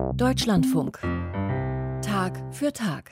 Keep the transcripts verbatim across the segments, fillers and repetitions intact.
Deutschlandfunk. Tag für Tag.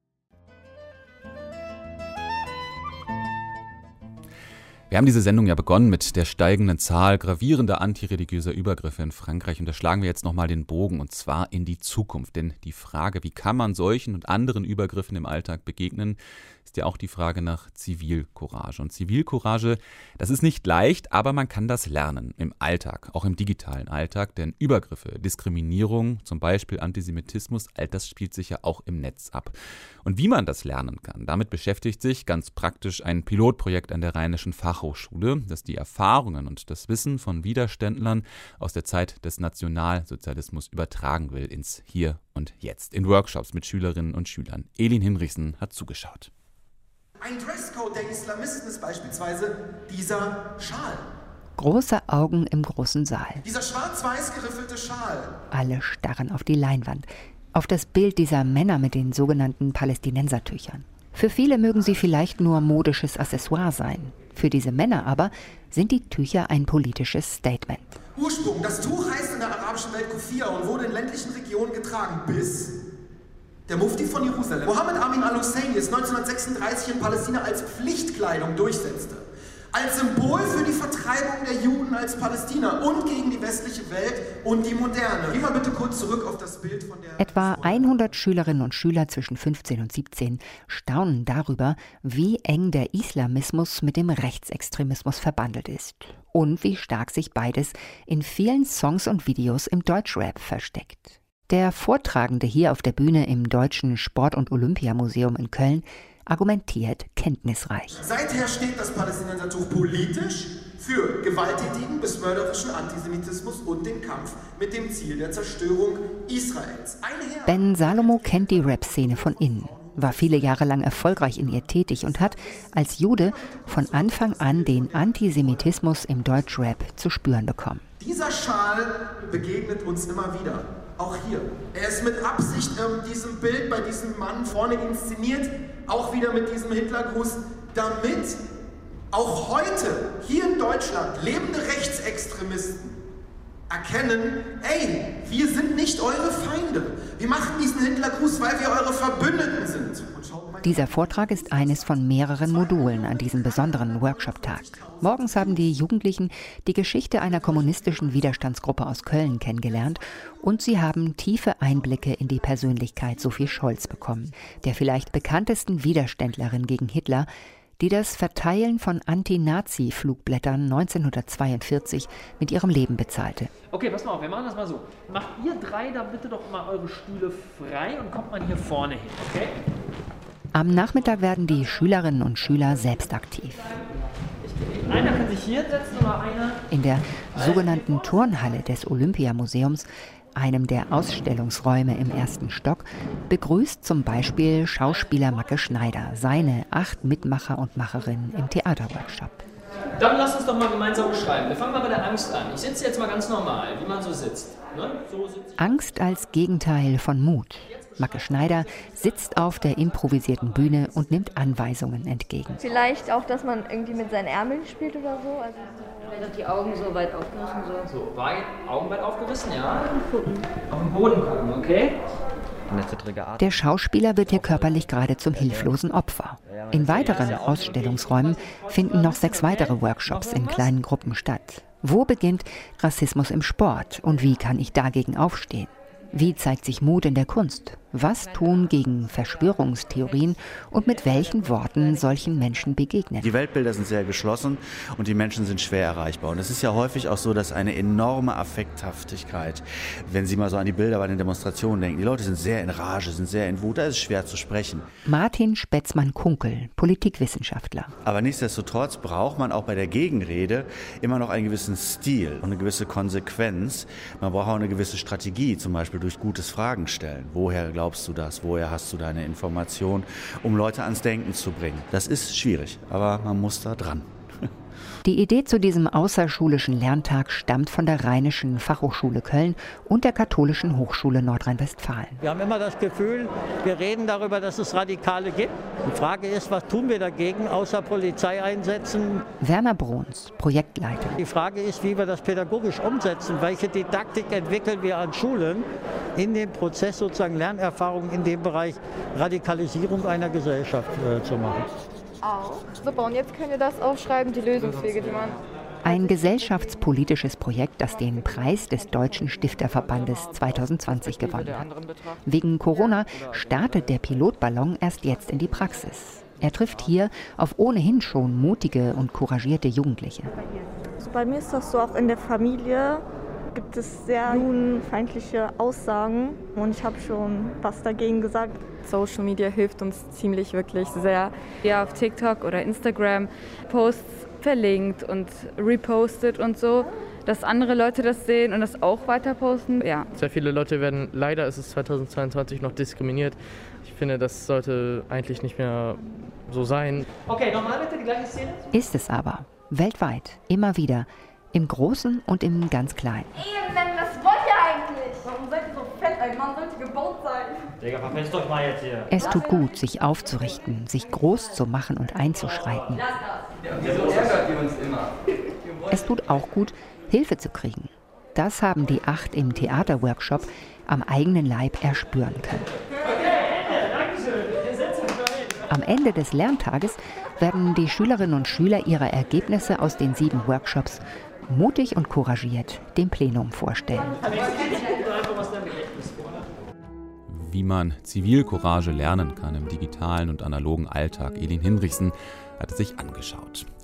Wir haben diese Sendung ja begonnen mit der steigenden Zahl gravierender antireligiöser Übergriffe in Frankreich. Und da schlagen wir jetzt nochmal den Bogen, und zwar in die Zukunft. Denn die Frage, wie kann man solchen und anderen Übergriffen im Alltag begegnen, ist ja auch die Frage nach Zivilcourage. Und Zivilcourage, das ist nicht leicht, aber man kann das lernen im Alltag, auch im digitalen Alltag. Denn Übergriffe, Diskriminierung, zum Beispiel Antisemitismus, all das spielt sich ja auch im Netz ab. Und wie man das lernen kann, damit beschäftigt sich ganz praktisch ein Pilotprojekt an der Rheinischen Fachhochschule, das die Erfahrungen und das Wissen von Widerständlern aus der Zeit des Nationalsozialismus übertragen will ins Hier und Jetzt, in Workshops mit Schülerinnen und Schülern. Elin Hinrichsen hat zugeschaut. Ein Dresscode der Islamisten ist beispielsweise dieser Schal. Große Augen im großen Saal. Dieser schwarz-weiß geriffelte Schal. Alle starren auf die Leinwand, auf das Bild dieser Männer mit den sogenannten Palästinensertüchern. Für viele mögen sie vielleicht nur modisches Accessoire sein. Für diese Männer aber sind die Tücher ein politisches Statement. Ursprung: Das Tuch heißt in der arabischen Welt Kufia und wurde in ländlichen Regionen getragen, bis der Mufti von Jerusalem, Mohammed Amin al-Husseini, es neunzehnhundertsechsunddreißig in Palästina als Pflichtkleidung durchsetzte. Als Symbol für die Vertreibung der Juden als Palästina und gegen die westliche Welt und die Moderne. Geh mal bitte kurz zurück auf das Bild von der... Etwa hundert Schülerinnen und Schüler zwischen fünfzehn und siebzehn staunen darüber, wie eng der Islamismus mit dem Rechtsextremismus verbandelt ist. Und wie stark sich beides in vielen Songs und Videos im Deutschrap versteckt. Der Vortragende hier auf der Bühne im Deutschen Sport- und Olympiamuseum in Köln argumentiert kenntnisreich. Seither steht das Palästinensertuch politisch für gewalttätigen bis mörderischen Antisemitismus und den Kampf mit dem Ziel der Zerstörung Israels. Ben Salomo kennt die Rap-Szene von innen, war viele Jahre lang erfolgreich in ihr tätig und hat als Jude von Anfang an den Antisemitismus im Deutschrap zu spüren bekommen. Dieser Schal begegnet uns immer wieder. Auch hier. Er ist mit Absicht ähm, diesem Bild bei diesem Mann vorne inszeniert, auch wieder mit diesem Hitlergruß, damit auch heute hier in Deutschland lebende Rechtsextremisten erkennen, ey, wir sind nicht eure Feinde. Wir machen diesen Hitlergruß, weil wir eure Verbündeten sind. Dieser Vortrag ist eines von mehreren Modulen an diesem besonderen Workshop-Tag. Morgens haben die Jugendlichen die Geschichte einer kommunistischen Widerstandsgruppe aus Köln kennengelernt und sie haben tiefe Einblicke in die Persönlichkeit Sophie Scholz bekommen, der vielleicht bekanntesten Widerständlerin gegen Hitler, die das Verteilen von Anti-Nazi-Flugblättern neunzehnhundertzweiundvierzig mit ihrem Leben bezahlte. Okay, pass mal auf, wir machen das mal so. Macht ihr drei da bitte doch mal eure Stühle frei und kommt mal hier vorne hin, okay? Am Nachmittag werden die Schülerinnen und Schüler selbst aktiv. Einer kann sich hier setzen oder einer... In der sogenannten Turnhalle des Olympiamuseums, einem der Ausstellungsräume im ersten Stock, begrüßt zum Beispiel Schauspieler Macke Schneider seine acht Mitmacher und Macherinnen im Theaterworkshop. Dann lasst uns doch mal gemeinsam beschreiben. Wir fangen mal bei der Angst an. Ich sitze jetzt mal ganz normal, wie man so sitzt. Ne? So sitze ich. Angst als Gegenteil von Mut. Macke Schneider sitzt auf der improvisierten Bühne und nimmt Anweisungen entgegen. Vielleicht auch, dass man irgendwie mit seinen Ärmeln spielt oder so. Also vielleicht auch die Augen so weit aufgerissen. So, so weit, Augen weit aufgerissen, ja. Auf den Boden gucken, okay? Der Schauspieler wird hier körperlich gerade zum hilflosen Opfer. In weiteren Ausstellungsräumen finden noch sechs weitere Workshops in kleinen Gruppen statt. Wo beginnt Rassismus im Sport und wie kann ich dagegen aufstehen? Wie zeigt sich Mut in der Kunst? Was tun gegen Verschwörungstheorien und mit welchen Worten solchen Menschen begegnen? Die Weltbilder sind sehr geschlossen und die Menschen sind schwer erreichbar. Und es ist ja häufig auch so, dass eine enorme Affekthaftigkeit, wenn Sie mal so an die Bilder bei den Demonstrationen denken, die Leute sind sehr in Rage, sind sehr in Wut, da ist es schwer zu sprechen. Martin Spetzmann-Kunkel, Politikwissenschaftler. Aber nichtsdestotrotz braucht man auch bei der Gegenrede immer noch einen gewissen Stil und eine gewisse Konsequenz. Man braucht auch eine gewisse Strategie, zum Beispiel durch gutes Fragen stellen. Woher glaubst du das? Woher hast du deine Information, um Leute ans Denken zu bringen? Das ist schwierig, aber man muss da dran. Die Idee zu diesem außerschulischen Lerntag stammt von der Rheinischen Fachhochschule Köln und der Katholischen Hochschule Nordrhein-Westfalen. Wir haben immer das Gefühl, wir reden darüber, dass es Radikale gibt. Die Frage ist, was tun wir dagegen, außer Polizei einsetzen? Werner Bruns, Projektleiter. Die Frage ist, wie wir das pädagogisch umsetzen. Welche Didaktik entwickeln wir an Schulen in dem Prozess, sozusagen Lernerfahrung in dem Bereich Radikalisierung einer Gesellschaft äh, zu machen. Auch. Super, und jetzt könnt ihr das aufschreiben, die Lösungswege, die man... Ein gesellschaftspolitisches Projekt, das den Preis des Deutschen Stifterverbandes zwanzig zwanzig gewonnen hat. Wegen Corona startet der Pilotballon erst jetzt in die Praxis. Er trifft hier auf ohnehin schon mutige und couragierte Jugendliche. Also bei mir ist das so, auch in der Familie gibt es sehr jugendfeindliche Aussagen und ich habe schon was dagegen gesagt. Social Media hilft uns ziemlich wirklich sehr. Ja, auf TikTok oder Instagram Posts verlinkt und repostet und so, dass andere Leute das sehen und das auch weiter posten. Ja. Sehr viele Leute werden, leider ist es zweitausendzweiundzwanzig, noch diskriminiert. Ich finde, das sollte eigentlich nicht mehr so sein. Okay, nochmal bitte die gleiche Szene. Ist es aber. Weltweit. Immer wieder. Im Großen und im ganz Kleinen. Ehrenmänner, was wollt ihr eigentlich? Warum seid ihr so fett? Ein Mann sollte gebaut sein. Digga, verpisst euch mal jetzt hier. Es tut gut, sich aufzurichten, sich groß zu machen und einzuschreiten. Wieso ärgert ihr uns immer? Es tut auch gut, Hilfe zu kriegen. Das haben die acht im Theaterworkshop am eigenen Leib erspüren können. Am Ende des Lerntages werden die Schülerinnen und Schüler ihre Ergebnisse aus den sieben Workshops mutig und couragiert dem Plenum vorstellen. Wie man Zivilcourage lernen kann im digitalen und analogen Alltag. Elin Hinrichsen hat es sich angeschaut.